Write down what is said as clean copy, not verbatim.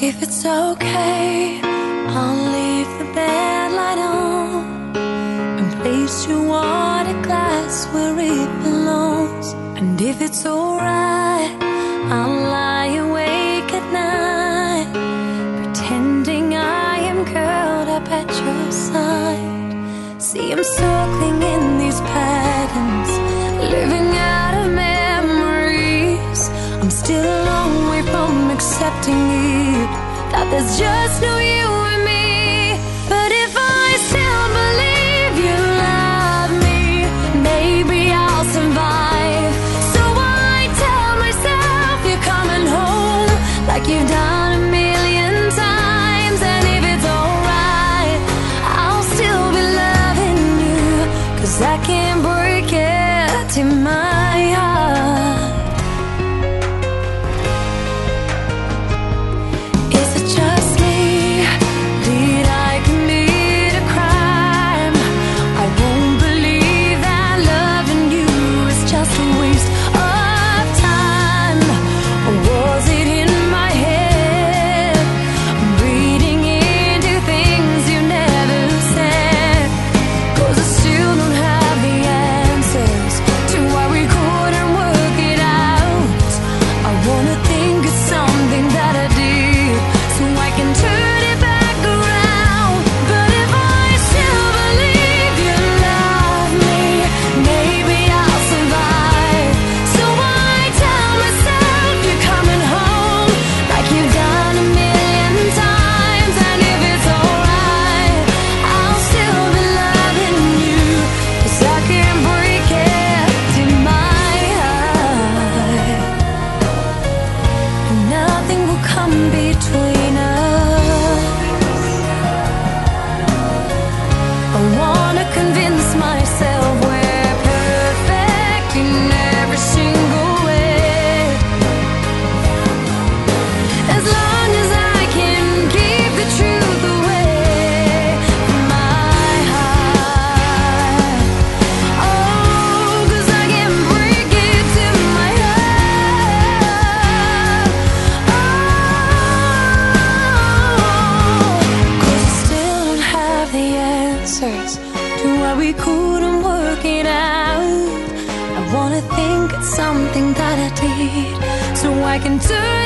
if it's okay, I'll leave the bed light on and place your water glass where it belongs. And if it's alright, I'll lie awake at night, pretending I am curled up at your side. See, I'm circling in these patterns, living out of memories. I'm still a long way from accepting it, that there's just no you and me. But if I still believe you love me, maybe I'll survive. So I tell myself you're coming home, like you've done a million times. And if it's alright, I'll still be loving you, 'cause I can't break it in my heart. Is it just me? Did I commit a crime? I won't believe that loving you is just a waste of time. Or was it in my head? I'm reading into things you never said. 'Cause I still don't have the answers to why we couldn't work it out. I wanna think it's something that I did, so I can turn it back around. But if I still believe you love me, maybe I'll survive. So I tell myself you're coming home, like you've done a million times. And if it's alright, I'll still be loving you, 'cause I can't break it in my heart. And nothing will come between us. I wanna convince myself we're perfect in every single way, as long as I can keep the truth away from my heart. Oh, 'cause I can break it in my heart. Oh, 'cause I still don't have the answers to why we couldn't work it out. I wanna think it's something that I did, so I can turn